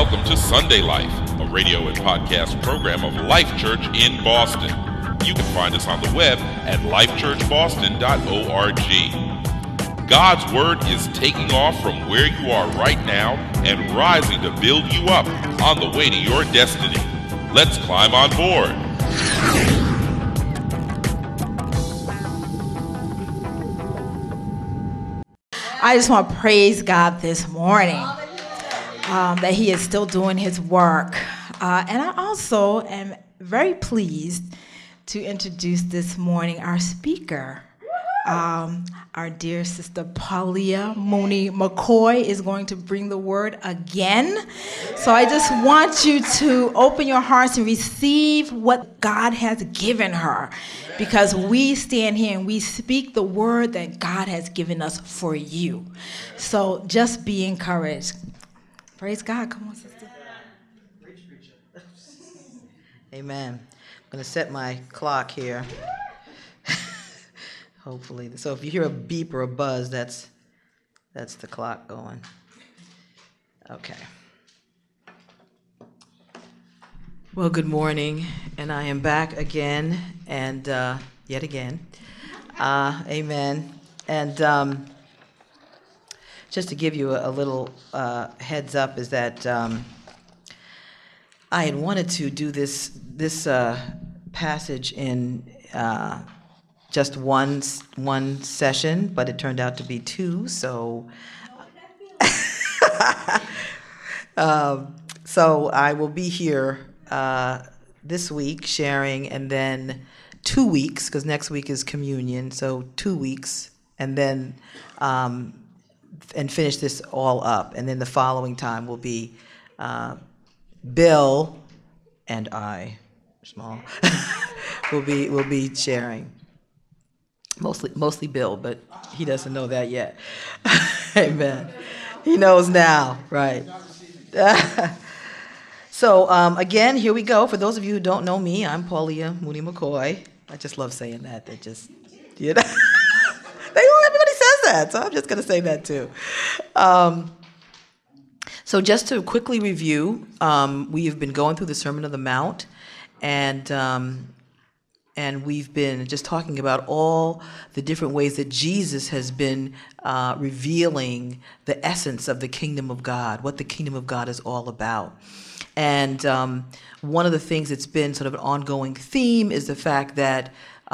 Welcome to Sunday Life, a radio and podcast program of Life Church in Boston. You can find us on the web at lifechurchboston.org. God's Word is taking off from where you are right now and rising to build you up on the way to your destiny. Let's climb on board. I just want to praise God this morning that He is still doing His work. And I also am very pleased to introduce this morning our speaker. Our dear sister Paulia Mooney McCoy is going to bring the word again. So I just want you to open your hearts and receive what God has given her, because we stand here and we speak the word that God has given us for you. So just be encouraged. Praise God. Come on, sister. Amen. I'm going to set my clock here. Hopefully. So if you hear a beep or a buzz, that's the clock going. Okay. Well, good morning, and I am back again, and yet again. Amen. And just to give you a little heads up is that I had wanted to do this passage in just one session, but it turned out to be two. So, so I will be here this week sharing, and then 2 weeks, because next week is communion. So 2 weeks, and then and finish this all up, and then the following time will be Bill and I, small, will be sharing. Mostly Bill, but he doesn't know that yet. Amen. He knows now, right? So again, here we go. For those of you who don't know me, I'm Paulia Mooney McCoy. I just love saying that. They just, you know, everybody says that, so I'm just going to say that too. So just to quickly review, we have been going through the Sermon on the Mount, and we've been just talking about all the different ways that Jesus has been revealing the essence of the kingdom of God, what the kingdom of God is all about. And one of the things that's been sort of an ongoing theme is the fact that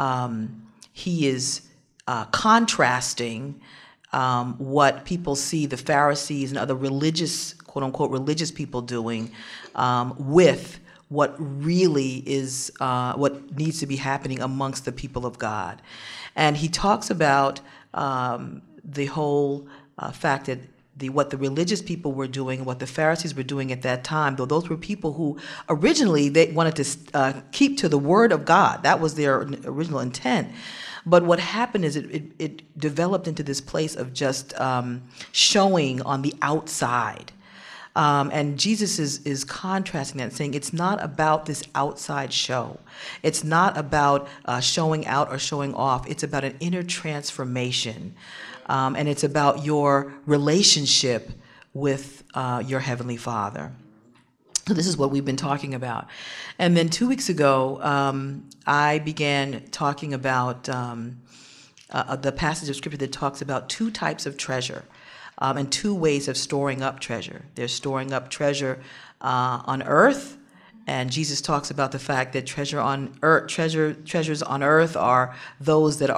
he is contrasting what people see the Pharisees and other religious, quote unquote, religious people doing with what really is what needs to be happening amongst the people of God. And he talks about the whole fact that what the religious people were doing and what the Pharisees were doing at that time, though those were people who originally they wanted to keep to the word of God. That was their original intent. But what happened is it developed into this place of just showing on the outside. And Jesus is contrasting that, saying it's not about this outside show. It's not about showing out or showing off. It's about an inner transformation. And it's about your relationship with your Heavenly Father. So this is what we've been talking about. And then 2 weeks ago, I began talking about the passage of Scripture that talks about two types of treasure. And two ways of storing up treasure. There's storing up treasure on earth, and Jesus talks about the fact that treasures on earth are those that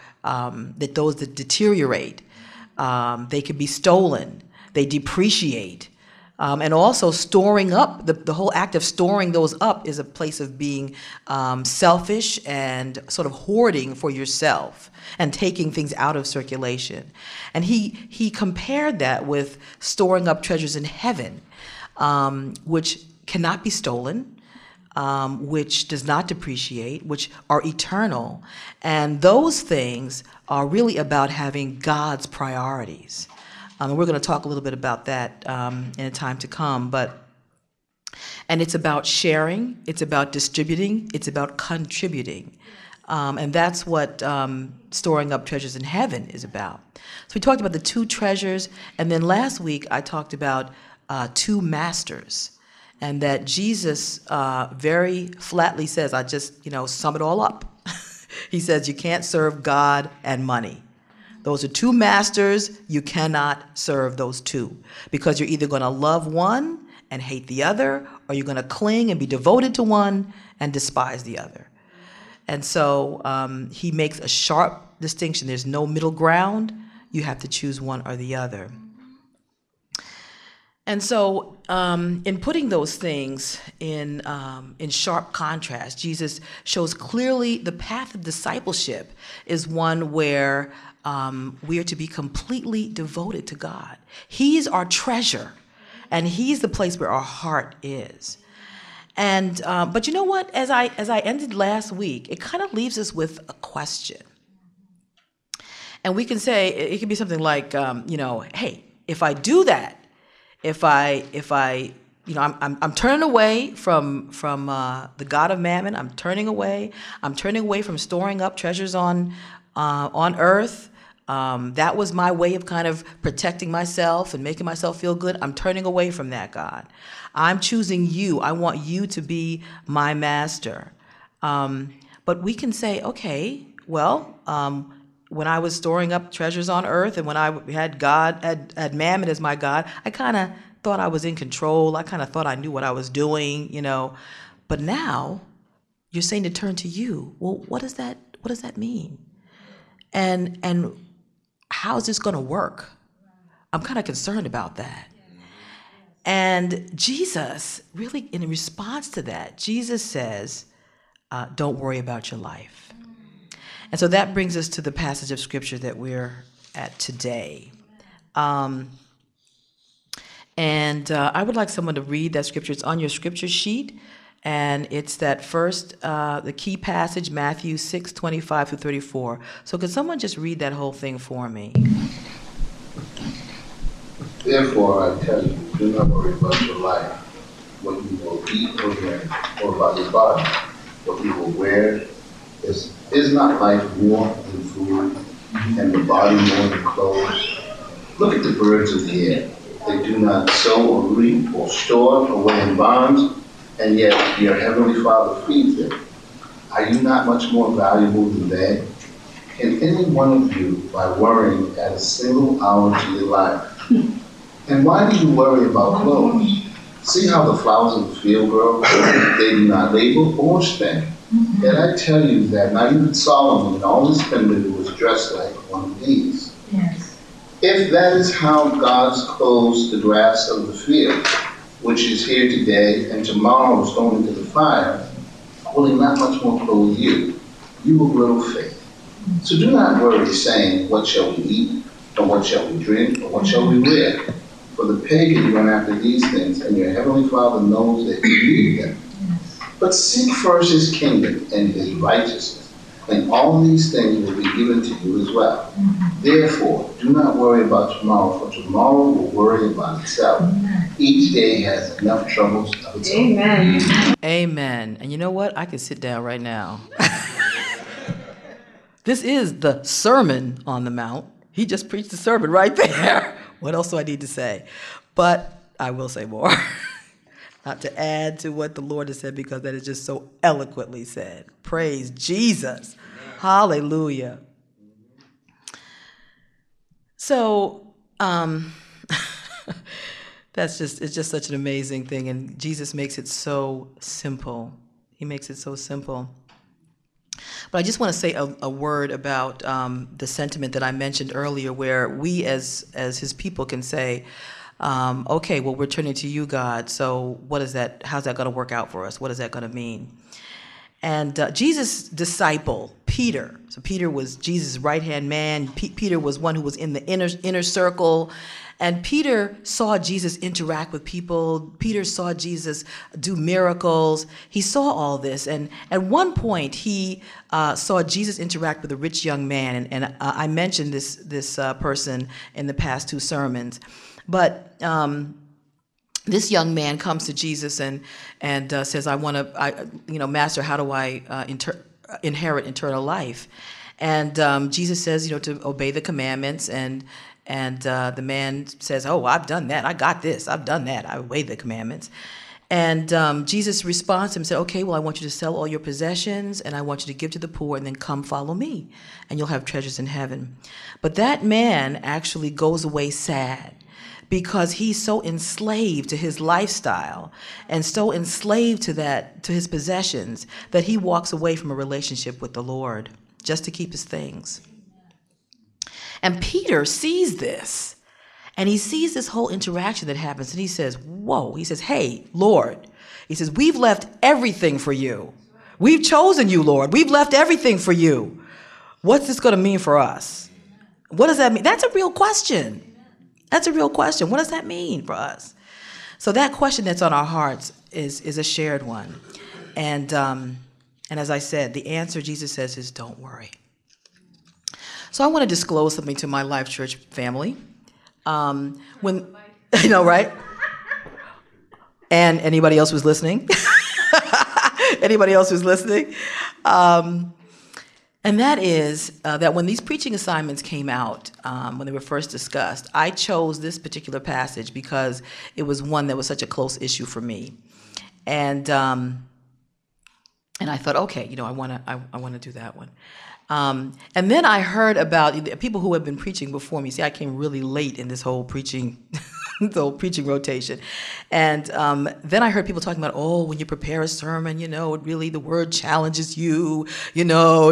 that deteriorate. They can be stolen. They depreciate. And also storing up, the whole act of storing those up is a place of being selfish and sort of hoarding for yourself and taking things out of circulation. And he compared that with storing up treasures in heaven, which cannot be stolen, which does not depreciate, which are eternal. And those things are really about having God's priorities. And we're going to talk a little bit about that in a time to come. And it's about sharing, it's about distributing, it's about contributing. And that's what storing up treasures in heaven is about. So we talked about the two treasures, and then last week I talked about two masters, and that Jesus very flatly says, I just, sum it all up. He says you can't serve God and money. Those are two masters. You cannot serve those two, because you're either going to love one and hate the other, or you're going to cling and be devoted to one and despise the other. And so he makes a sharp distinction. There's no middle ground. You have to choose one or the other. And so in putting those things in sharp contrast, Jesus shows clearly the path of discipleship is one where we are to be completely devoted to God. He's our treasure, and he's the place where our heart is. And but you know what? As I ended last week, it kind of leaves us with a question. And we can say, it can be something like, hey, if I do that, if I I'm turning away from the God of Mammon. I'm turning away from storing up treasures on earth. That was my way of kind of protecting myself and making myself feel good. I'm turning away from that, God. I'm choosing you. I want you to be my master. But we can say, okay, well, when I was storing up treasures on earth and when I had Mammon as my God, I kind of thought I was in control. I kind of thought I knew what I was doing, But now you're saying to turn to you. Well, what does that mean? And how's this going to work? I'm kind of concerned about that. And Jesus, really in response to that, Jesus says, don't worry about your life. And so that brings us to the passage of Scripture that we're at today. And I would like someone to read that Scripture. It's on your Scripture sheet, and it's that first, the key passage, Matthew 6:25 through 34. So could someone just read that whole thing for me? Therefore, I tell you, do not worry about your life, what you will eat or drink, or about your body, what you will wear. Is not life more than food, and the body more than clothes? Look at the birds of the air. They do not sow or reap or store away in barns, and yet your heavenly Father feeds them. Are you not much more valuable than they? Can any one of you, by worrying, add a single hour to your life? And why do you worry about clothes? See how the flowers of the field grow? They do not labor or spin. Yet I tell you that not even Solomon in all his splendor was dressed like one of these. Yes. If that is how God clothes the grass of the field, which is here today and tomorrow is thrown into the fire, will he not much more clothe you, you of little faith? So do not worry, saying, what shall we eat, or what shall we drink, or what shall we wear? For the pagan run after these things, and your heavenly Father knows that you need them. But seek first his kingdom and his righteousness, and all these things will be given to you as well. Therefore, do not worry about tomorrow, for tomorrow will worry about itself. Each day has enough troubles of its own. Amen. Amen. And you know what? I can sit down right now. This is the Sermon on the Mount. He just preached the sermon right there. What else do I need to say? But I will say more. Not to add to what the Lord has said, because that is just so eloquently said. Praise Jesus. Hallelujah. So it's just such an amazing thing. And Jesus makes it so simple. He makes it so simple. But I just want to say a word about the sentiment that I mentioned earlier, where we as his people can say, okay, well, we're turning to you, God. So what is that? How's that going to work out for us? What is that going to mean? And Jesus' disciple, Peter. So Peter was Jesus' right-hand man. Peter was one who was in the inner circle. And Peter saw Jesus interact with people. Peter saw Jesus do miracles. He saw all this. And at one point, he saw Jesus interact with a rich young man. And I mentioned this person in the past two sermons. But this young man comes to Jesus and says, Master, how do I inherit eternal life? And Jesus says, to obey the commandments. And the man says, oh, I've done that. I got this. I've done that. I obey the commandments. And Jesus responds to him and said, okay, well, I want you to sell all your possessions and I want you to give to the poor and then come follow me and you'll have treasures in heaven. But that man actually goes away sad because he's so enslaved to his lifestyle and so enslaved to his possessions that he walks away from a relationship with the Lord just to keep his things. And Peter sees this. And he sees this whole interaction that happens, and he says, whoa. He says, hey, Lord. He says, we've left everything for you. We've chosen you, Lord. We've left everything for you. What's this going to mean for us? What does that mean? That's a real question. That's a real question. What does that mean for us? So that question that's on our hearts is a shared one. And as I said, the answer, Jesus says, is don't worry. So I want to disclose something to my Life Church family. When, you know, right? And anybody else who's listening? Anybody else who's listening? And that is that when these preaching assignments came out, when they were first discussed, I chose this particular passage because it was one that was such a close issue for me. And I thought, okay, you know, I want to do that one. And then I heard about people who have been preaching before me. See, I came really late in this whole preaching, the whole preaching rotation. And then I heard people talking about, oh, when you prepare a sermon, you know, it really, the word challenges you, you know,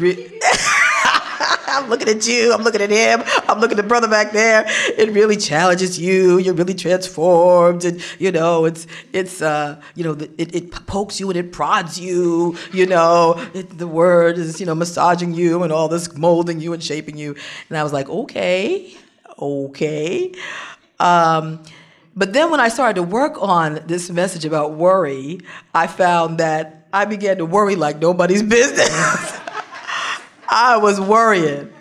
I'm looking at you, I'm looking at him, I'm looking at the brother back there. It really challenges you. You're really transformed, and you know, it's you know, it pokes you and it prods you. You know, the word is, you know, massaging you and all this, molding you and shaping you. And I was like, okay. But then when I started to work on this message about worry, I found that I began to worry like nobody's business. I was worrying.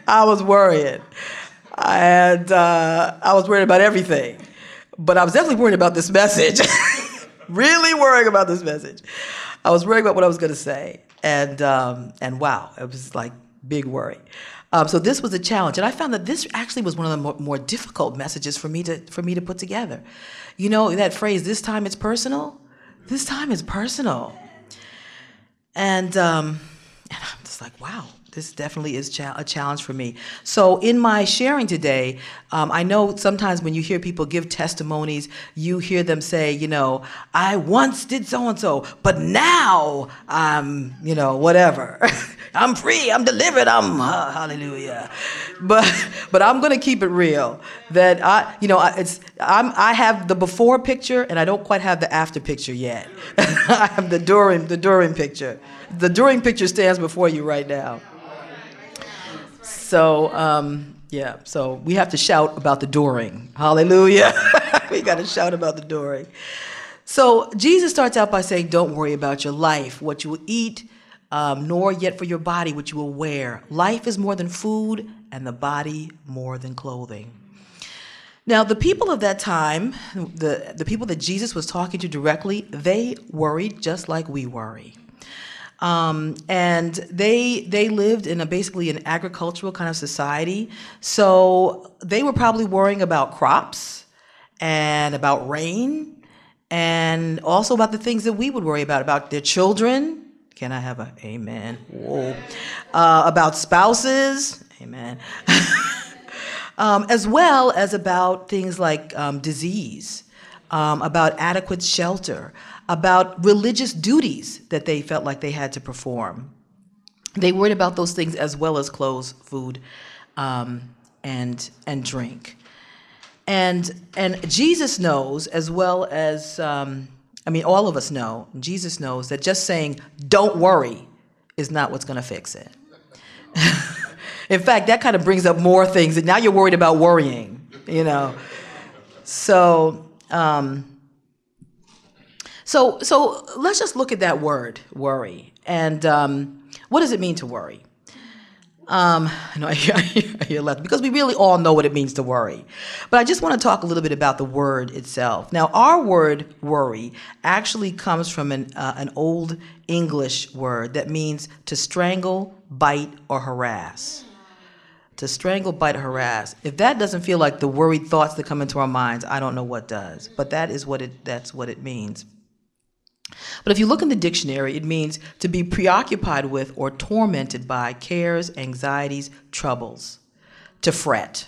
And I was worried about everything. But I was definitely worried about this message. Really worrying about this message. I was worrying about what I was going to say. And wow, it was like big worry. So this was a challenge. And I found that this actually was one of the more difficult messages for me to put together. You know, that phrase, this time it's personal? This time it's personal. And I'm just like, wow. This definitely is a challenge for me. So in my sharing today, I know sometimes when you hear people give testimonies, you hear them say, you know, I once did so-and-so, but now I'm, you know, whatever. I'm free, I'm delivered, I'm hallelujah. But I'm going to keep it real that I have the before picture and I don't quite have the after picture yet. I have the during picture. The during picture stands before you right now. So, so we have to shout about the during. Hallelujah. We got to shout about the during. So Jesus starts out by saying, don't worry about your life, what you will eat, nor yet for your body, what you will wear. Life is more than food, and the body more than clothing. Now, the people of that time, the people that Jesus was talking to directly, they worried just like we worry. And they lived in basically an agricultural kind of society. So they were probably worrying about crops and about rain and also about the things that we would worry about their children. Can I have an amen? Whoa. About spouses. Amen. As well as about things like disease, about adequate shelter, about religious duties that they felt like they had to perform. They worried about those things as well as clothes, food, and drink. And Jesus knows, as well as, all of us know, Jesus knows that just saying, don't worry, is not what's going to fix it. In fact, that kind of brings up more things, and now you're worried about worrying, you know. So let's just look at that word, worry. And what does it mean to worry? I hear left, because we really all know what it means to worry. But I just want to talk a little bit about the word itself. Now, our word worry actually comes from an old English word that means to strangle, bite, or harass. To strangle, bite, harass. If that doesn't feel like the worried thoughts that come into our minds, I don't know what does. But that's what it means. But if you look in the dictionary, it means to be preoccupied with or tormented by cares, anxieties, troubles, to fret.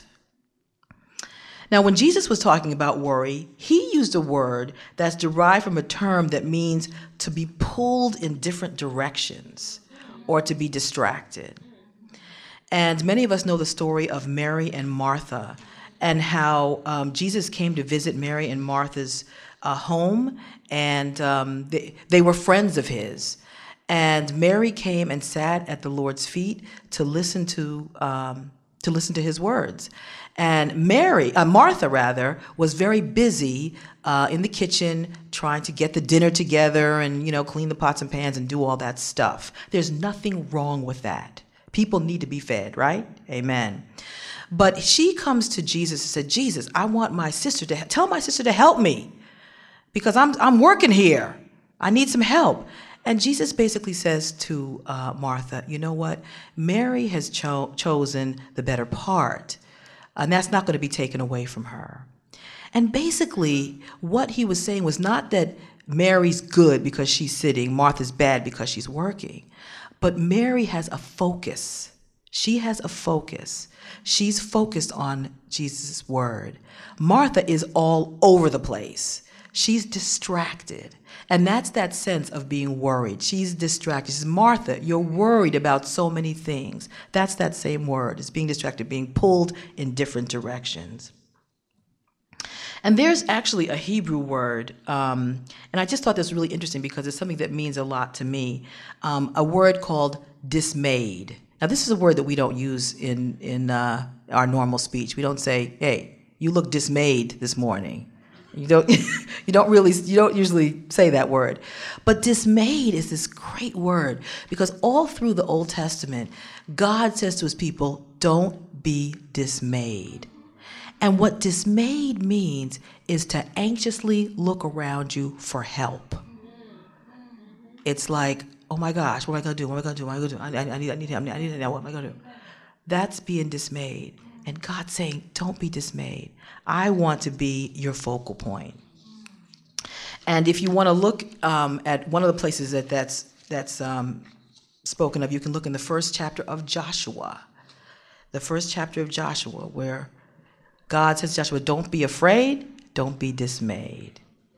Now, when Jesus was talking about worry, he used a word that's derived from a term that means to be pulled in different directions or to be distracted. And many of us know the story of Mary and Martha and how Jesus came to visit Mary and Martha's home, and they were friends of his. And Mary came and sat at the Lord's feet to listen to his words. And Martha was very busy in the kitchen trying to get the dinner together and, clean the pots and pans and do all that stuff. There's nothing wrong with that. People need to be fed, right? Amen. But she comes to Jesus and said, Jesus, I want my sister tell my sister to help me because I'm working here. I need some help. And Jesus basically says to Martha, you know what? Mary has chosen the better part, and that's not going to be taken away from her. And basically, what he was saying was not that Mary's good because she's sitting, Martha's bad because she's working. But Mary has a focus. She has a focus. She's focused on Jesus' word. Martha is all over the place. She's distracted. And that's that sense of being worried. She's distracted. She says, Martha, you're worried about so many things. That's that same word. It's being distracted, being pulled in different directions. And there's actually a Hebrew word, and I just thought this was really interesting because it's something that means a lot to me, a word called dismayed. Now, this is a word that we don't use in our normal speech. We don't say, hey, you look dismayed this morning. You don't usually say that word. But dismayed is this great word because all through the Old Testament, God says to his people, don't be dismayed. And what dismayed means is to anxiously look around you for help. It's like, oh my gosh, what am I going to do? What am I going to do? What am I going to do? I need him. I need him. What am I going to do? That's being dismayed. And God's saying, don't be dismayed. I want to be your focal point. And if you want to look at one of the places that's spoken of, you can look in the first chapter of Joshua. The first chapter of Joshua, where God says to Joshua, don't be afraid, don't be dismayed.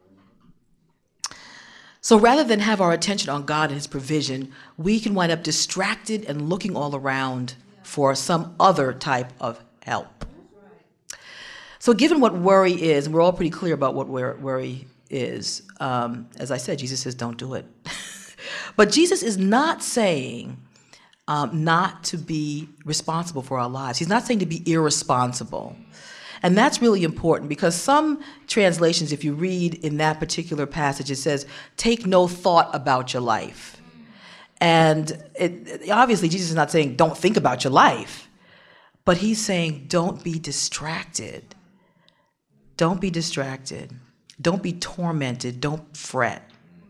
So rather than have our attention on God and his provision, we can wind up distracted and looking all around for some other type of help. So given what worry is, and we're all pretty clear about what worry is, as I said, Jesus says, don't do it. But Jesus is not saying not to be responsible for our lives. He's not saying to be irresponsible. And that's really important because some translations, if you read in that particular passage, it says, take no thought about your life. And obviously, Jesus is not saying don't think about your life, but he's saying don't be distracted. Don't be distracted. Don't be tormented. Don't fret.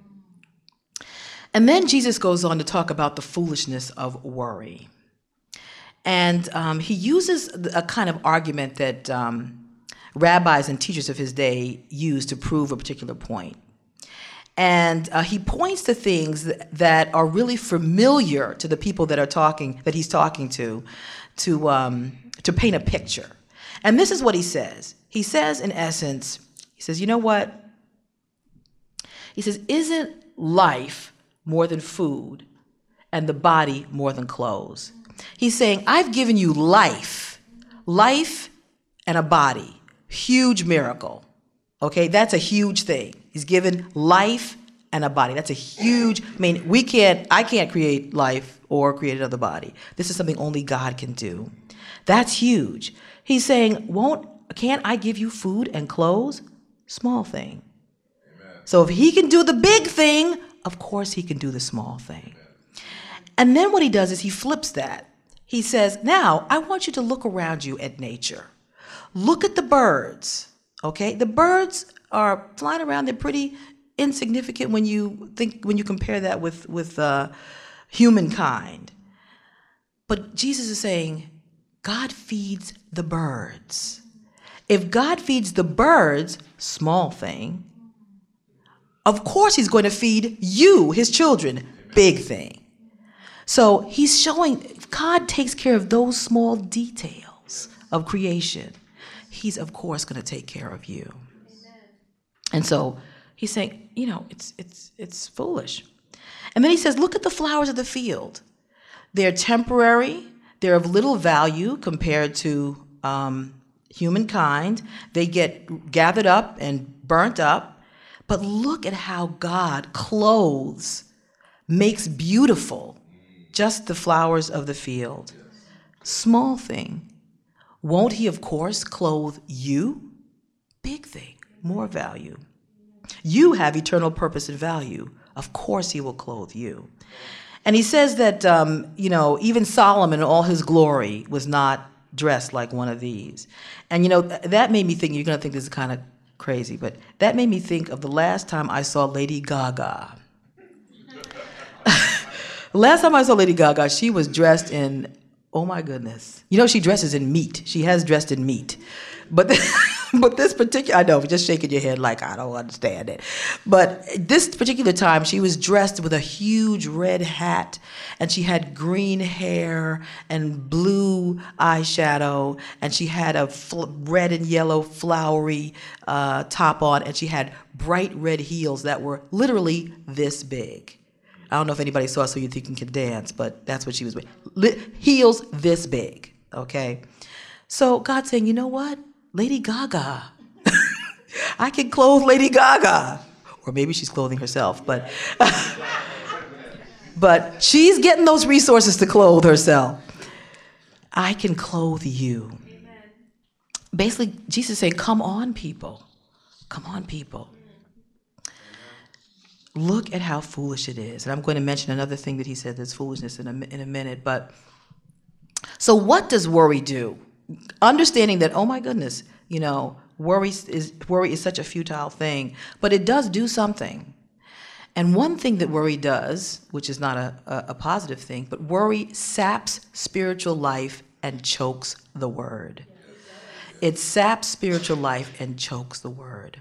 And then Jesus goes on to talk about the foolishness of worry. And he uses a kind of argument that rabbis and teachers of his day used to prove a particular point. And he points to things that are really familiar to the people that he's talking to paint a picture. And this is what he says. He says, in essence, he says, you know what? He says, isn't life more than food and the body more than clothes? He's saying, I've given you life and a body. Huge miracle. Okay, that's a huge thing. He's given life and a body. That's a huge, I can't create life or create another body. This is something only God can do. That's huge. He's saying, can't I give you food and clothes? Small thing. Amen. So if he can do the big thing, of course he can do the small thing. And then what he does is he flips that. He says, now I want you to look around you at nature. Look at the birds, okay? The birds are flying around. They're pretty insignificant when you compare that with humankind. But Jesus is saying, God feeds the birds. If God feeds the birds, small thing, of course he's going to feed you, his children, big thing. So he's showing God takes care of those small details of creation. He's, of course, going to take care of you. And so he's saying, it's foolish. And then he says, look at the flowers of the field. They're temporary. They're of little value compared to humankind. They get gathered up and burnt up. But look at how God clothes, makes beautiful just the flowers of the field. Small thing. Won't he, of course, clothe you? Big thing, more value. You have eternal purpose and value. Of course he will clothe you. And he says that, even Solomon in all his glory was not dressed like one of these. And, that made me think, you're going to think this is kind of crazy, but that made me think of the last time I saw Lady Gaga. The last time I saw Lady Gaga, she was dressed in, oh my goodness. She dresses in meat. She has dressed in meat. But this particular, I know, you're just shaking your head like, I don't understand it. But this particular time, she was dressed with a huge red hat, and she had green hair and blue eyeshadow, and she had a red and yellow flowery top on, and she had bright red heels that were literally this big. I don't know if anybody saw So You Think You Can Dance, but that's what she was wearing. Heels this big, okay? So God's saying, you know what? Lady Gaga. I can clothe Lady Gaga. Or maybe she's clothing herself, but she's getting those resources to clothe herself. I can clothe you. Amen. Basically, Jesus is saying, come on, people. Come on, people. Look at how foolish it is. And I'm going to mention another thing that he said that's foolishness in a minute. But so what does worry do? Understanding that, oh my goodness, worry is such a futile thing, but it does do something. And one thing that worry does, which is not a positive thing, but worry saps spiritual life and chokes the word. It saps spiritual life and chokes the word.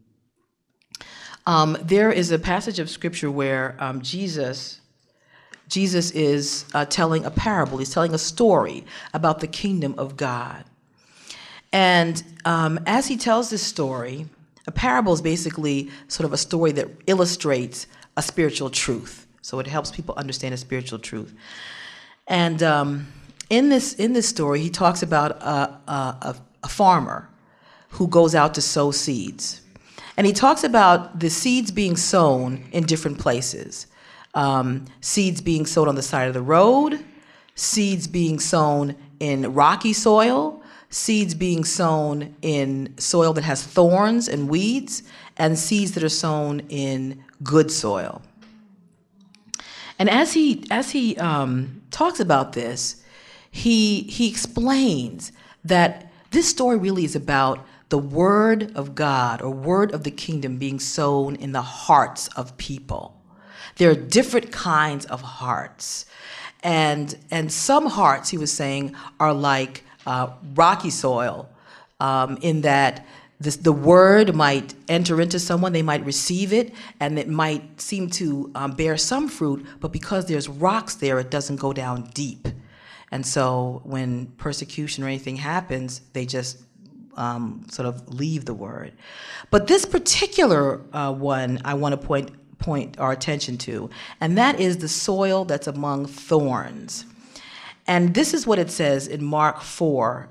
There is a passage of scripture where Jesus is telling a parable. He's telling a story about the kingdom of God. And as he tells this story, a parable is basically sort of a story that illustrates a spiritual truth. So it helps people understand a spiritual truth. And in this story, he talks about a farmer who goes out to sow seeds. And he talks about the seeds being sown in different places. Seeds being sown on the side of the road, seeds being sown in rocky soil, seeds being sown in soil that has thorns and weeds, and seeds that are sown in good soil. And as he talks about this, he explains that this story really is about the word of God or word of the kingdom being sown in the hearts of people. There are different kinds of hearts. And some hearts, he was saying, are like rocky soil, in that the word might enter into someone, they might receive it, and it might seem to bear some fruit, but because there's rocks there, it doesn't go down deep. And so when persecution or anything happens, they just sort of leave the word. But this particular one I want to point our attention to, and that is the soil that's among thorns. And this is what it says in Mark 4,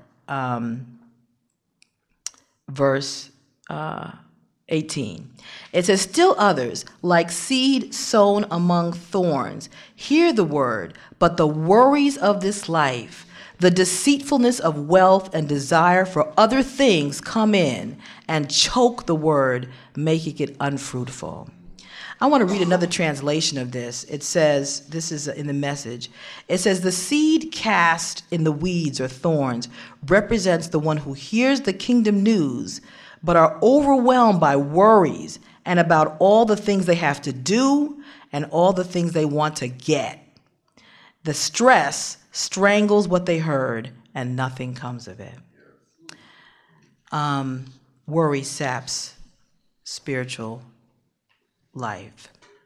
verse 18. It says, still others, like seed sown among thorns, hear the word, but the worries of this life, the deceitfulness of wealth and desire for other things come in and choke the word, making it unfruitful. I want to read another translation of this. It says, this is in the Message. It says, the seed cast in the weeds or thorns represents the one who hears the kingdom news, but are overwhelmed by worries and about all the things they have to do and all the things they want to get. The stress strangles what they heard, and nothing comes of it. Worry saps spiritual life.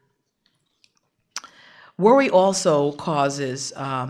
Worry also causes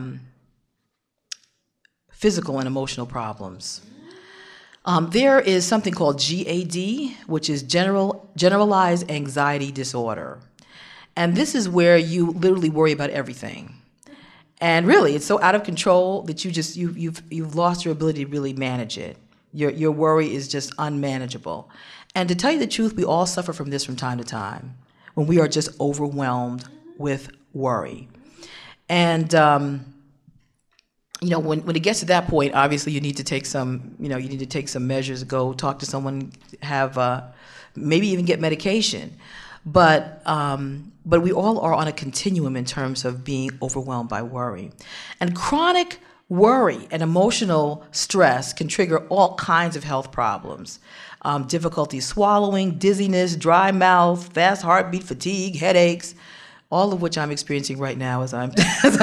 physical and emotional problems. There is something called GAD, which is generalized anxiety disorder. And this is where you literally worry about everything. And really, it's so out of control that you've lost your ability to really manage it. Your worry is just unmanageable. And to tell you the truth, we all suffer from this from time to time, when we are just overwhelmed with worry. And when it gets to that point, obviously you need to take some measures, go talk to someone, have maybe even get medication. But we all are on a continuum in terms of being overwhelmed by worry. And chronic worry and emotional stress can trigger all kinds of health problems. Difficulty swallowing, dizziness, dry mouth, fast heartbeat, fatigue, headaches, all of which I'm experiencing right now as I'm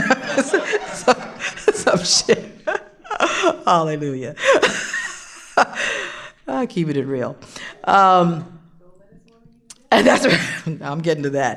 some shit. Hallelujah. I'm keeping it real. And that's right. I'm getting to that.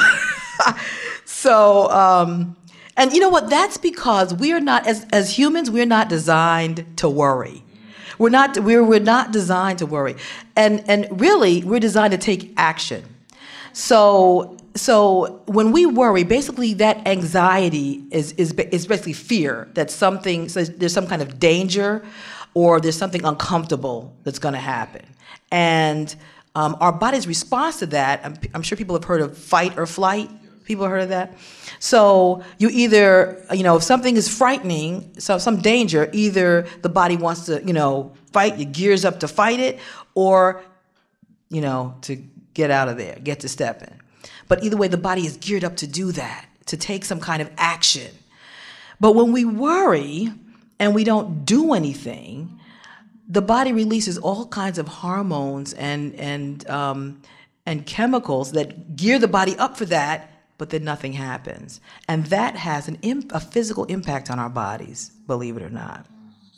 So, and you know what? That's because we are not, as humans, we're not designed to worry. We're not designed to worry. And really, we're designed to take action. So when we worry, basically that anxiety is basically fear that there's some kind of danger or there's something uncomfortable that's going to happen. And our body's response to that, I'm sure people have heard of fight or flight. People have heard of that? So you either, if something is frightening, some danger, either the body wants to, fight, it gears up to fight it, or, to get out of there, get to stepping. But either way, the body is geared up to do that, to take some kind of action. But when we worry and we don't do anything, the body releases all kinds of hormones and chemicals that gear the body up for that, but then nothing happens. And that has a physical impact on our bodies, believe it or not.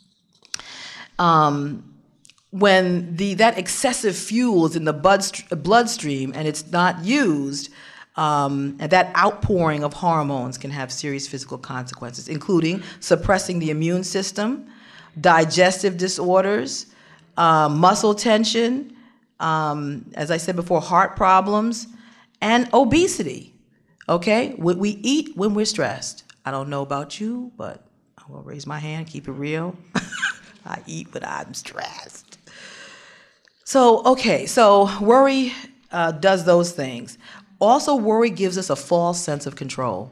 When that excessive fuel is in the bloodstream and it's not used, and that outpouring of hormones can have serious physical consequences, including suppressing the immune system, digestive disorders, muscle tension, as I said before, heart problems, and obesity. Okay? We eat when we're stressed. I don't know about you, but I'm going to raise my hand, keep it real. I eat when I'm stressed. So worry does those things. Also, worry gives us a false sense of control.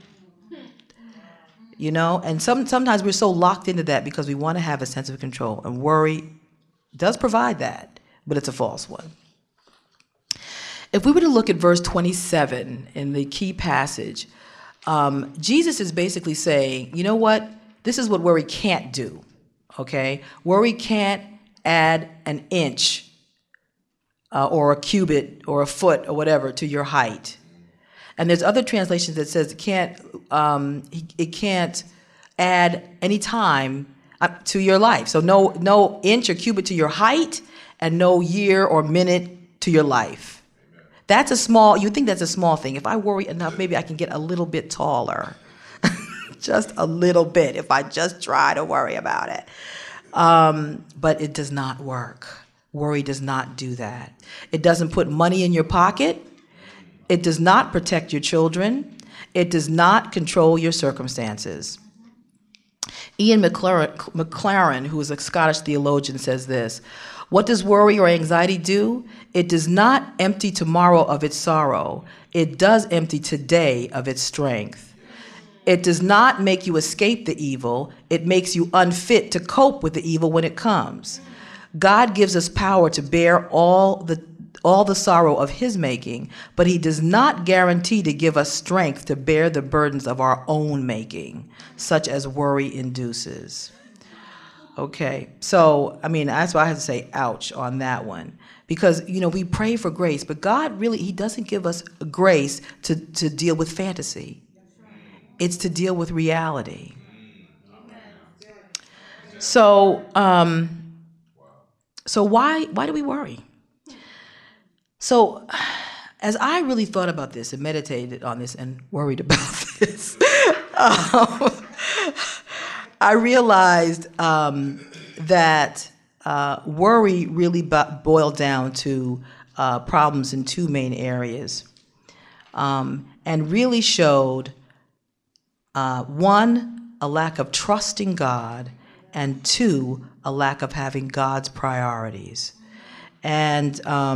And sometimes we're so locked into that because we want to have a sense of control. And worry does provide that, but it's a false one. If we were to look at verse 27 in the key passage, Jesus is basically saying, you know what? This is what worry can't do, okay? Worry can't add an inch or a cubit or a foot or whatever to your height. And there's other translations that says it can't add any time to your life. So no inch or cubit to your height and no year or minute to your life. You think that's a small thing. If I worry enough, maybe I can get a little bit taller. Just a little bit, if I just try to worry about it. But it does not work. Worry does not do that. It doesn't put money in your pocket. It does not protect your children. It does not control your circumstances. Ian Maclaren, who is a Scottish theologian, says this: what does worry or anxiety do? It does not empty tomorrow of its sorrow. It does empty today of its strength. It does not make you escape the evil. It makes you unfit to cope with the evil when it comes. God gives us power to bear all the sorrow of his making, but he does not guarantee to give us strength to bear the burdens of our own making, such as worry induces. Okay, so, that's why I have to say ouch on that one. Because, we pray for grace, but God really, he doesn't give us grace to deal with fantasy. It's to deal with reality. So, so why do we worry? So, as I really thought about this and meditated on this and worried about this, I realized that worry really boiled down to problems in two main areas, and really showed one, a lack of trusting God, and two, a lack of having God's priorities. And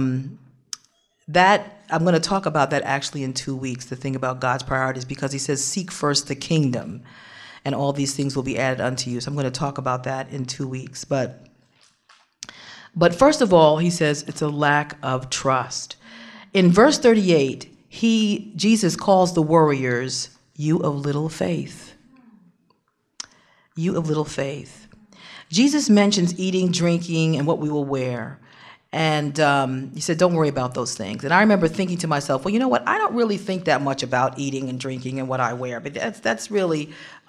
that I'm going to talk about that actually in 2 weeks, the thing about God's priorities, because he says, seek first the kingdom, and all these things will be added unto you. So I'm going to talk about that in 2 weeks. But first of all, he says it's a lack of trust. In verse 38, Jesus calls the warriors, you of little faith. You of little faith. Jesus mentions eating, drinking, and what we will wear. And he said, don't worry about those things. And I remember thinking to myself, well, you know what? I don't really think that much about eating and drinking and what I wear. But that's really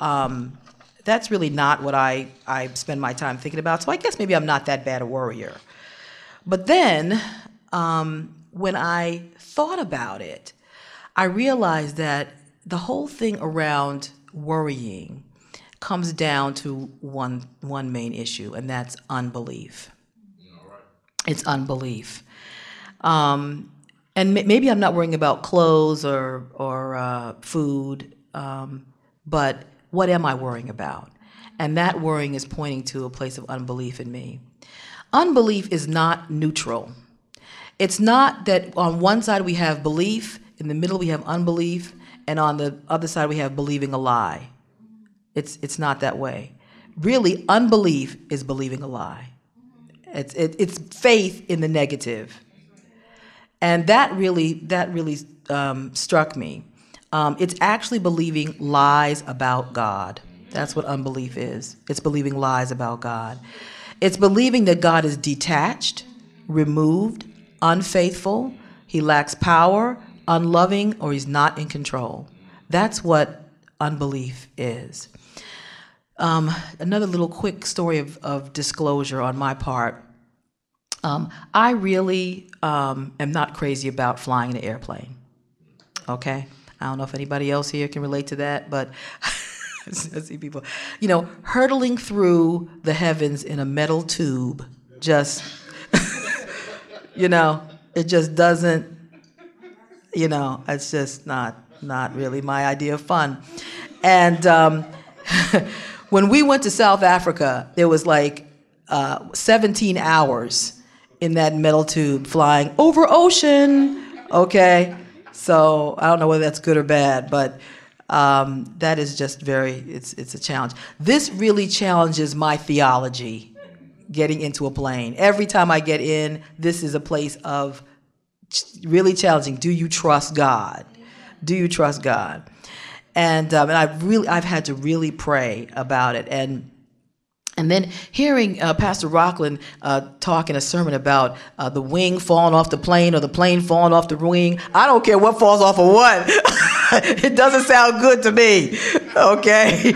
not what I spend my time thinking about. So I guess maybe I'm not that bad a worrier. But then when I thought about it, I realized that the whole thing around worrying comes down to one main issue, and that's unbelief. It's unbelief. And maybe I'm not worrying about clothes or food, but what am I worrying about? And that worrying is pointing to a place of unbelief in me. Unbelief is not neutral. It's not that on one side we have belief, in the middle we have unbelief, and on the other side we have believing a lie. It's not that way. Really, unbelief is believing a lie. It's faith in the negative, and that really struck me. It's actually believing lies about God. That's what unbelief is. It's believing lies about God. It's believing that God is detached, removed, unfaithful, he lacks power, unloving, or he's not in control. That's what unbelief is. Another little quick story of disclosure on my part. I really am not crazy about flying in an airplane. Okay? I don't know if anybody else here can relate to that, but I see people, hurtling through the heavens in a metal tube, just, it just doesn't, it's just not really my idea of fun. And when we went to South Africa, there was like 17 hours in that metal tube flying over ocean, okay? So I don't know whether that's good or bad, but that is just it's a challenge. This really challenges my theology, getting into a plane. Every time I get in, this is a place of really challenging. Do you trust God? Do you trust God? And I've had to really pray about it. And then hearing Pastor Rockland talk in a sermon about the wing falling off the plane or the plane falling off the wing. I don't care what falls off of what. It doesn't sound good to me. Okay?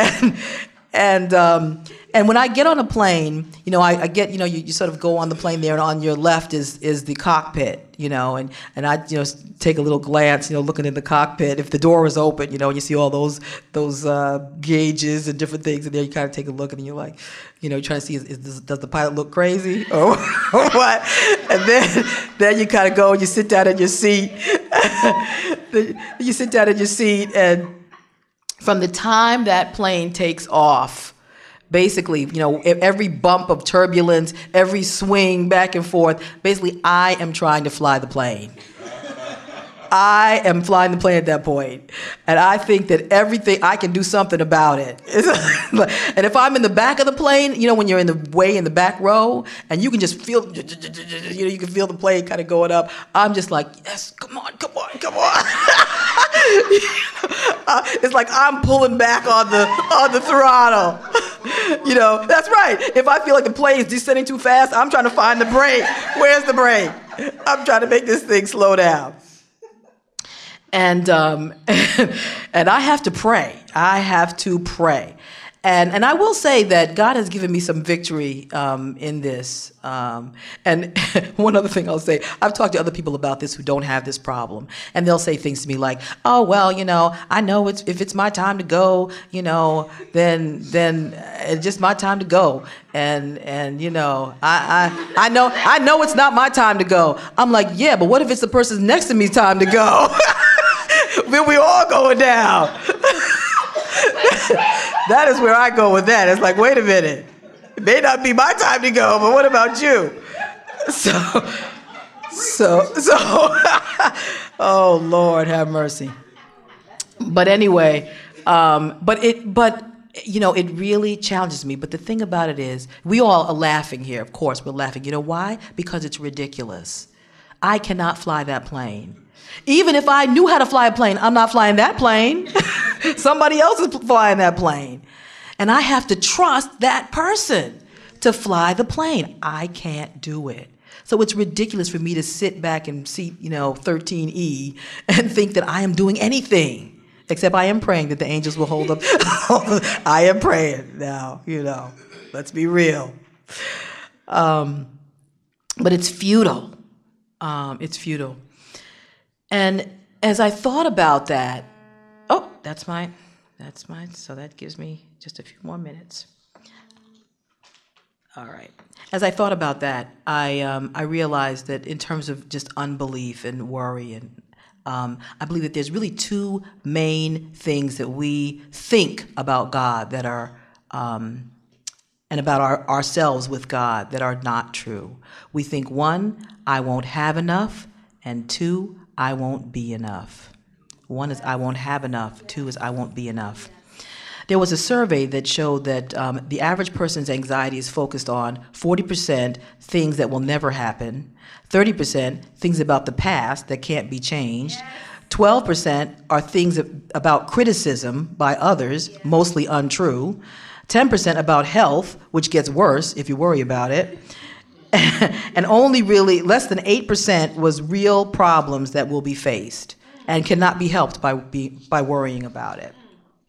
And when I get on a plane, I get, you sort of go on the plane there, and on your left is the cockpit, and I, take a little glance, looking in the cockpit. If the door is open, you see all those gauges and different things, and there you kind of take a look, and you're like, you're trying to see, does the pilot look crazy or what? And then you kind of go and you sit down in your seat. You sit down in your seat, and from the time that plane takes off, basically, every bump of turbulence, every swing back and forth, basically, I am trying to fly the plane. I am flying the plane at that point. And I think that I can do something about it. And if I'm in the back of the plane, when you're in the back row, and you can just feel, you can feel the plane kind of going up, I'm just like, yes, come on. It's like I'm pulling back on the throttle. That's right. If I feel like the plane is descending too fast, I'm trying to find the brake. Where's the brake? I'm trying to make this thing slow down. And I have to pray. And I will say that God has given me some victory in this. And one other thing I'll say, I've talked to other people about this who don't have this problem. And they'll say things to me like, oh, well, I know if it's my time to go, then it's just my time to go. And I know it's not my time to go. I'm like, yeah, but what if it's the person next to me's time to go? Then we all going down. That is where I go with that. It's like, wait a minute. It may not be my time to go, but what about you? So, oh Lord, have mercy. But anyway, it really challenges me. But the thing about it is, we all are laughing here. Of course, we're laughing. You know why? Because it's ridiculous. I cannot fly that plane. Even if I knew how to fly a plane, I'm not flying that plane. Somebody else is flying that plane. And I have to trust that person to fly the plane. I can't do it. So it's ridiculous for me to sit back and see, 13E and think that I am doing anything. Except I am praying that the angels will hold up. I am praying now, let's be real. But it's futile. It's futile. And as I thought about that, so that gives me just a few more minutes. All right. As I thought about that, I realized that in terms of just unbelief and worry, and I believe that there's really two main things that we think about God that are, and about ourselves with God that are not true. We think, one, I won't have enough, and two, I won't be enough. One is I won't have enough. Two is I won't be enough. There was a survey that showed that the average person's anxiety is focused on 40% things that will never happen, 30% things about the past that can't be changed, 12% are things about criticism by others, mostly untrue, 10% about health, which gets worse if you worry about it, and only really less than 8% was real problems that will be faced and cannot be helped by worrying about it.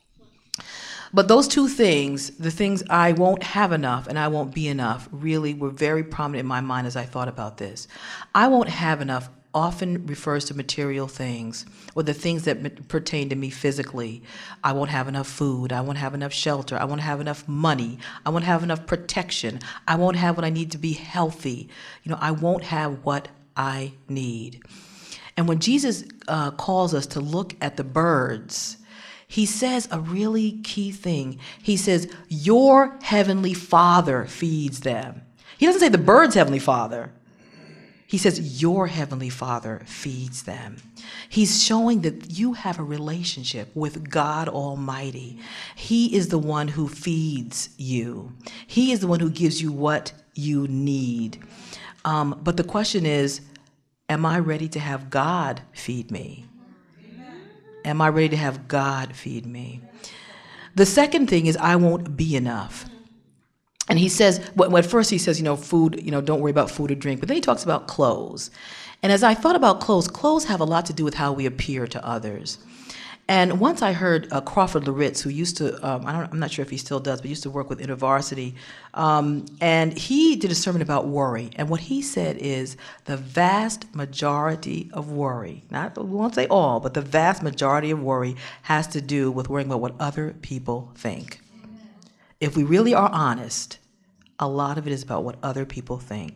But those two things, the things I won't have enough and I won't be enough, really were very prominent in my mind as I thought about this. I won't have enough often refers to material things or the things that pertain to me physically. I won't have enough food. I won't have enough shelter. I won't have enough money. I won't have enough protection. I won't have what I need to be healthy. I won't have what I need. And when Jesus calls us to look at the birds, he says a really key thing. He says, your heavenly Father feeds them. He doesn't say the bird's heavenly Father. He says, your heavenly Father feeds them. He's showing that you have a relationship with God Almighty. He is the one who feeds you. He is the one who gives you what you need. But the question is, am I ready to have God feed me? Am I ready to have God feed me? The second thing is I won't be enough. And he says, well, at first he says, food, don't worry about food or drink. But then he talks about clothes. And as I thought about clothes have a lot to do with how we appear to others. And once I heard Crawford Loritz, who used to, I'm not sure if he still does, but used to work with InterVarsity, and he did a sermon about worry. And what he said is the vast majority of worry, we won't say all, but the vast majority of worry has to do with worrying about what other people think. If we really are honest, a lot of it is about what other people think.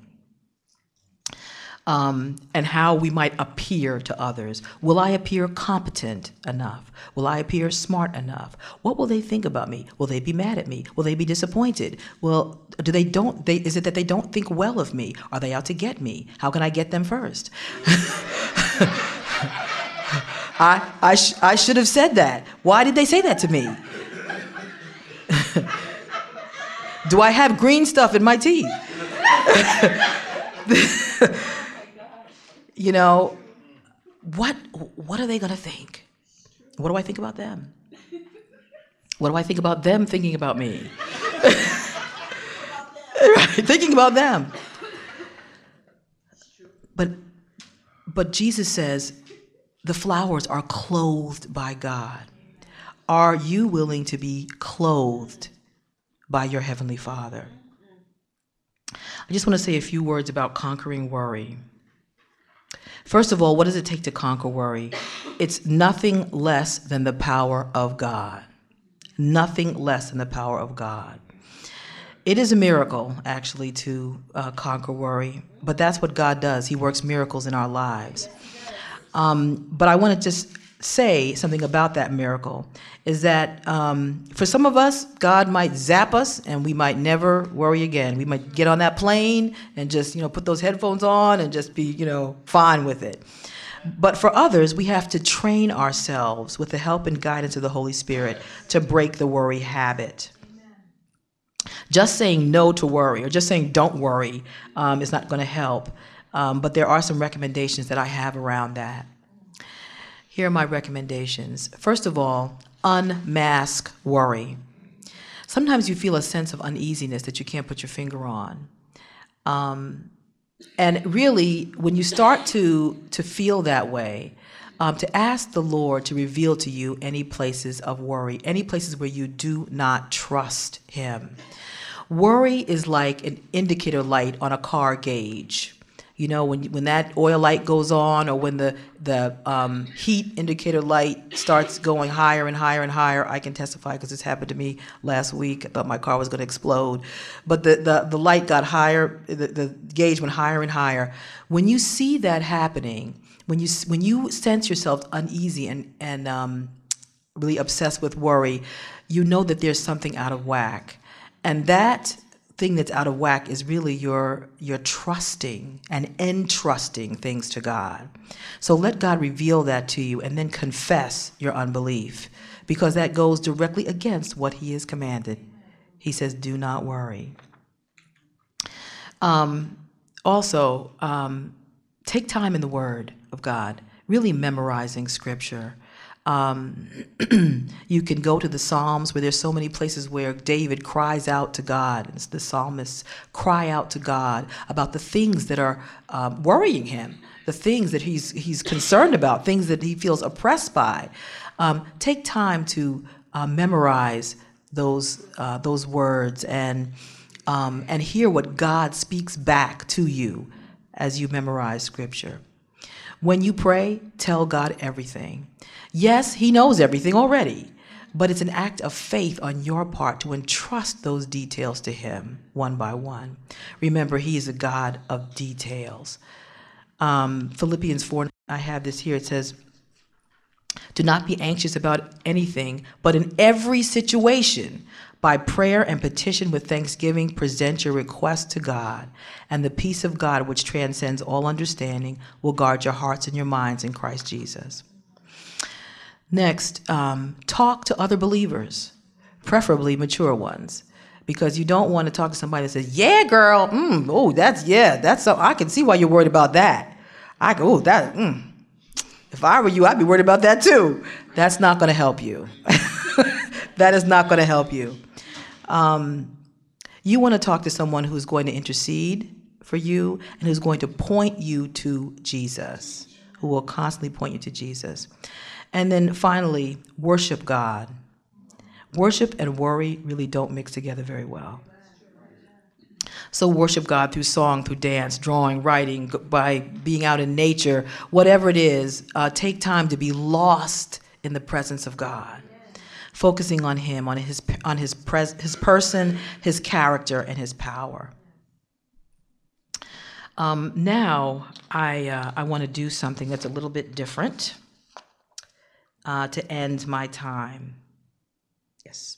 And how we might appear to others. Will I appear competent enough? Will I appear smart enough? What will they think about me? Will they be mad at me? Will they be disappointed? Is it that they don't think well of me? Are they out to get me? How can I get them first? I should have said that. Why did they say that to me? Do I have green stuff in my teeth? What are they going to think? What do I think about them? What do I think about them thinking about me? Right, thinking about them. But Jesus says the flowers are clothed by God. Are you willing to be clothed by your Heavenly Father. I just want to say a few words about conquering worry. First of all, what does it take to conquer worry? It's nothing less than the power of God. Nothing less than the power of God. It is a miracle, actually, to conquer worry, but that's what God does. He works miracles in our lives. But I want to just say something about that miracle, is that for some of us, God might zap us and we might never worry again. We might get on that plane and just, put those headphones on and just be, fine with it. But for others, we have to train ourselves with the help and guidance of the Holy Spirit to break the worry habit. Just saying no to worry or just saying don't worry is not going to help. But there are some recommendations that I have around that. Here are my recommendations. First of all, unmask worry. Sometimes you feel a sense of uneasiness that you can't put your finger on. And really, when you start to feel that way, to ask the Lord to reveal to you any places of worry, any places where you do not trust Him. Worry is like an indicator light on a car gauge. When that oil light goes on, or when the heat indicator light starts going higher and higher and higher, I can testify because this happened to me last week. I thought my car was going to explode. But the light got higher, the gauge went higher and higher. When you see that happening, when you sense yourself uneasy and really obsessed with worry, you know that there's something out of whack. And that thing that's out of whack is really your trusting and entrusting things to God. So let God reveal that to you and then confess your unbelief, because that goes directly against what He has commanded. He says, do not worry. Also, take time in the Word of God, really memorizing Scripture. You can go to the Psalms, where there's so many places where David cries out to God. And the psalmists cry out to God about the things that are worrying him, the things that he's concerned about, things that he feels oppressed by. Take time to memorize those words and hear what God speaks back to you as you memorize Scripture. When you pray, tell God everything. Yes, He knows everything already, but it's an act of faith on your part to entrust those details to Him one by one. Remember, He is a God of details. Philippians 4, I have this here, it says, do not be anxious about anything, but in every situation, by prayer and petition with thanksgiving, present your request to God, and the peace of God, which transcends all understanding, will guard your hearts and your minds in Christ Jesus. Next, talk to other believers, preferably mature ones, because you don't want to talk to somebody that says, yeah, girl, that's so, I can see why you're worried about that. If I were you, I'd be worried about that too. That's not going to help you. That is not going to help you. You want to talk to someone who's going to intercede for you and who's going to point you to Jesus, who will constantly point you to Jesus. And then finally, worship God. Worship and worry really don't mix together very well. So worship God through song, through dance, drawing, writing, by being out in nature, whatever it is. Take time to be lost in the presence of God, focusing on Him, on His person, His character, and His power. Now, I want to do something that's a little bit different to end my time. Yes.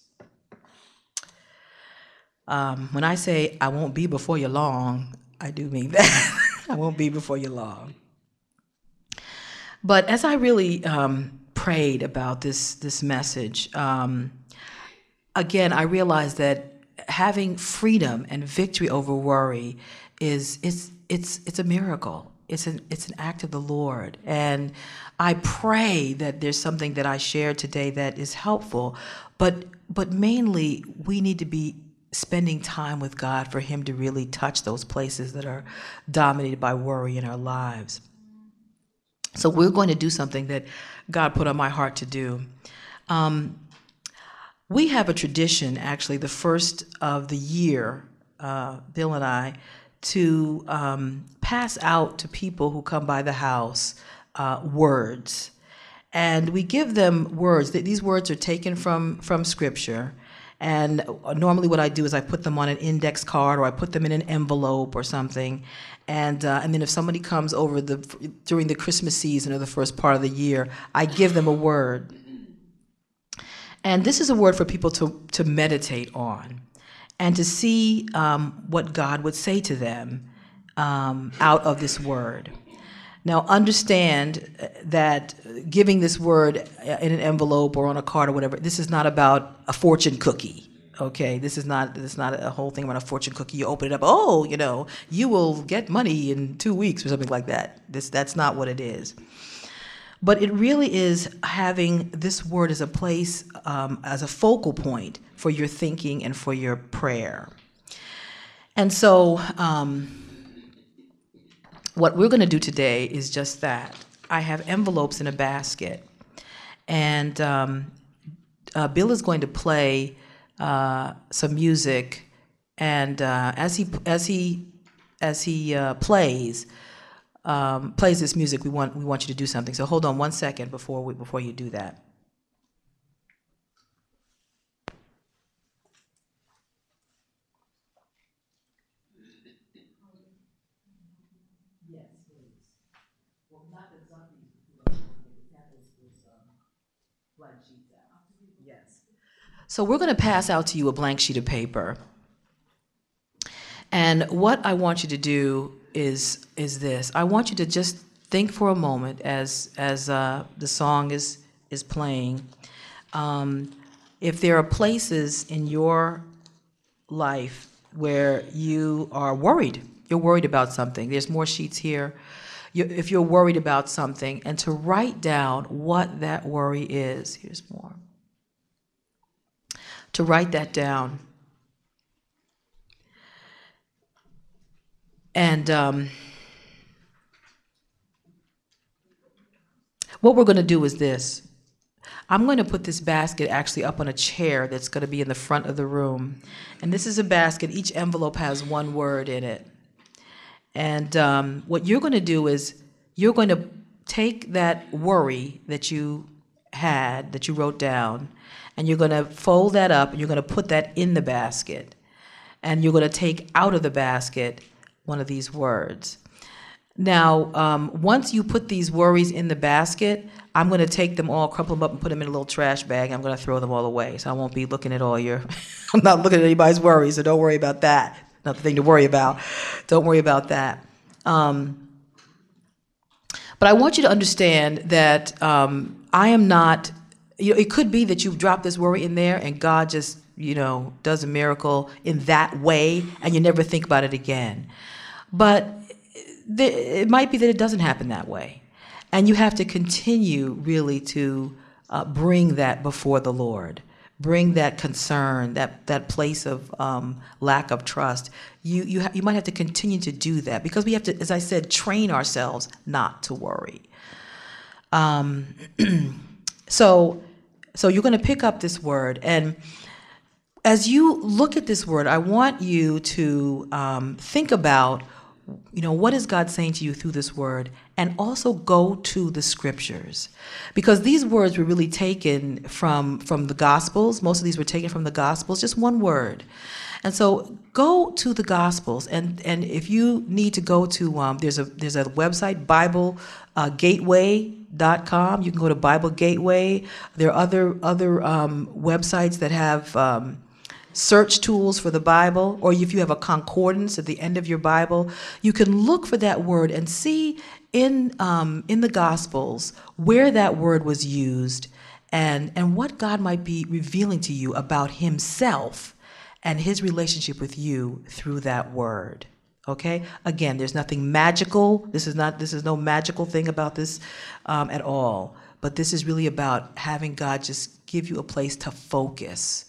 When I say I won't be before you long, I do mean that. I won't be before you long. But as I really prayed about this message, again, I realized that having freedom and victory over worry it's a miracle. It's an act of the Lord. And I pray that there's something that I shared today that is helpful. But mainly, we need to be spending time with God for Him to really touch those places that are dominated by worry in our lives. So we're going to do something that God put on my heart to do. We have a tradition, actually, the first of the year, Bill and I, to pass out to people who come by the house words. And we give them words. These words are taken from Scripture. And normally what I do is I put them on an index card, or I put them in an envelope or something. And then if somebody comes over during the Christmas season or the first part of the year, I give them a word. And this is a word for people to meditate on and to see what God would say to them out of this word. Now, understand that giving this word in an envelope or on a card or whatever, this is not about a fortune cookie, okay? This is not a whole thing about a fortune cookie. You open it up, you will get money in 2 weeks or something like that. That's not what it is. But it really is having this word as a place, as a focal point for your thinking and for your prayer. And so what we're going to do today is just that. I have envelopes in a basket, and Bill is going to play some music, and as he plays this music, we want you to do something. So hold on one second before you do that. So we're going to pass out to you a blank sheet of paper. And what I want you to do is this. I want you to just think for a moment as the song is playing. If there are places in your life where you are worried, you're worried about something. There's more sheets here. If you're worried about something, and to write down what that worry is. Here's more. To write that down. And what we're going to do is this. I'm going to put this basket actually up on a chair that's going to be in the front of the room. And this is a basket. Each envelope has one word in it. And what you're going to do is you're going to take that worry that you had, that you wrote down, and you're going to fold that up, and you're going to put that in the basket. And you're going to take out of the basket one of these words. Now, once you put these worries in the basket, I'm going to take them all, crumple them up, and put them in a little trash bag. I'm going to throw them all away. So I won't be looking at all your, I'm not looking at anybody's worries, so don't worry about that. Not the thing to worry about. Don't worry about that. But I want you to understand that I am not, it could be that you've dropped this worry in there and God just, does a miracle in that way and you never think about it again. But it might be that it doesn't happen that way. And you have to continue really to bring that before the Lord. Bring that concern, that place of lack of trust. You might have to continue to do that because we have to, as I said, train ourselves not to worry. So you're going to pick up this word, and as you look at this word, I want you to think about, what is God saying to you through this word, and also go to the scriptures, because these words were really taken from the Gospels. Most of these were taken from the Gospels, just one word. And so go to the Gospels, and if you need to go to, there's a website, BibleGateway.com. You can go to Bible Gateway. There are other websites that have search tools for the Bible, or if you have a concordance at the end of your Bible, you can look for that word and see in the Gospels where that word was used and what God might be revealing to you about himself and his relationship with you through that word. Okay? Again, there's nothing magical. This is no magical thing about this at all. But this is really about having God just give you a place to focus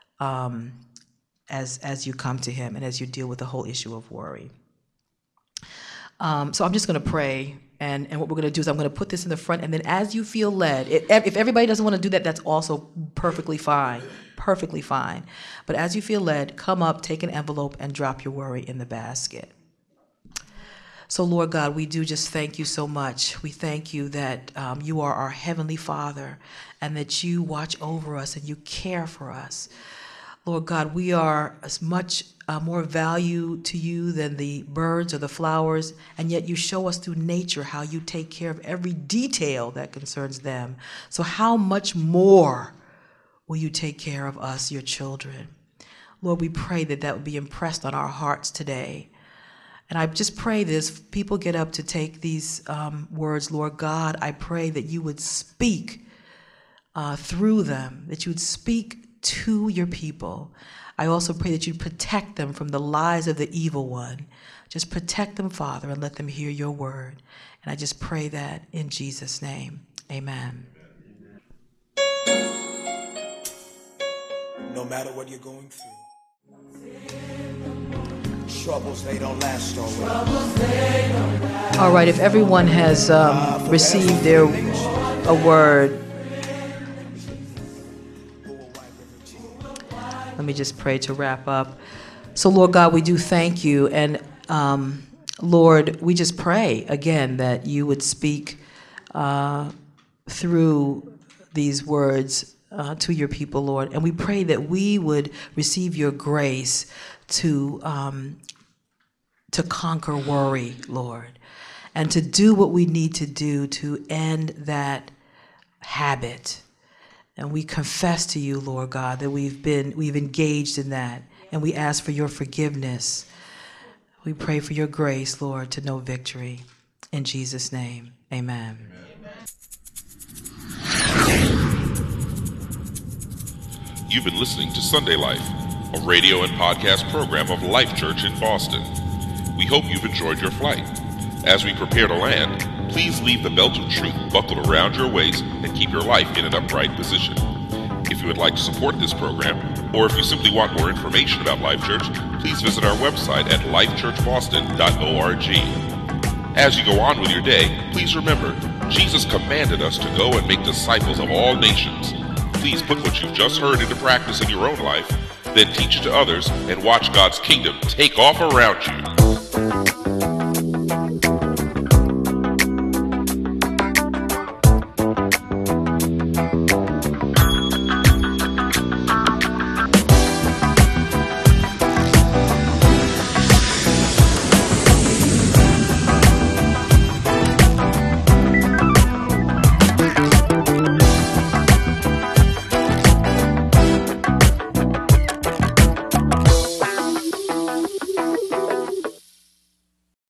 as you come to him and as you deal with the whole issue of worry. So I'm just going to pray, and what we're going to do is I'm going to put this in the front, and then as you feel led, if everybody doesn't want to do that, that's also perfectly fine. perfectly fine. But as you feel led, come up, take an envelope, and drop your worry in the basket. So, Lord God, we do just thank you so much. We thank you that you are our Heavenly Father and that you watch over us and you care for us. Lord God, we are as much more value to you than the birds or the flowers, and yet you show us through nature how you take care of every detail that concerns them. So how much more will you take care of us, your children? Lord, we pray that that would be impressed on our hearts today. And I just pray this, people get up to take these words, Lord God, I pray that you would speak through them, that you would speak to your people. I also pray that you'd protect them from the lies of the evil one. Just protect them, Father, and let them hear your word. And I just pray that in Jesus' name. Amen. No matter what you're going through. Troubles, they don't last always. All right, if everyone has received a word, let me just pray to wrap up. So, Lord God, we do thank you. And, Lord, we just pray, again, that you would speak through these words to your people, Lord. And we pray that we would receive your grace to conquer worry, Lord, and to do what we need to do to end that habit. And we confess to you, Lord God, that we've engaged in that, and we ask for your forgiveness. We pray for your grace, Lord, to know victory. In Jesus' name, amen. You've been listening to Sunday Life, a radio and podcast program of Life Church in Boston. We hope you've enjoyed your flight. As we prepare to land, please leave the belt of truth buckled around your waist and keep your life in an upright position. If you would like to support this program, or if you simply want more information about Life Church, please visit our website at lifechurchboston.org. As you go on with your day, please remember, Jesus commanded us to go and make disciples of all nations. Please put what you've just heard into practice in your own life, then teach it to others, and watch God's kingdom take off around you.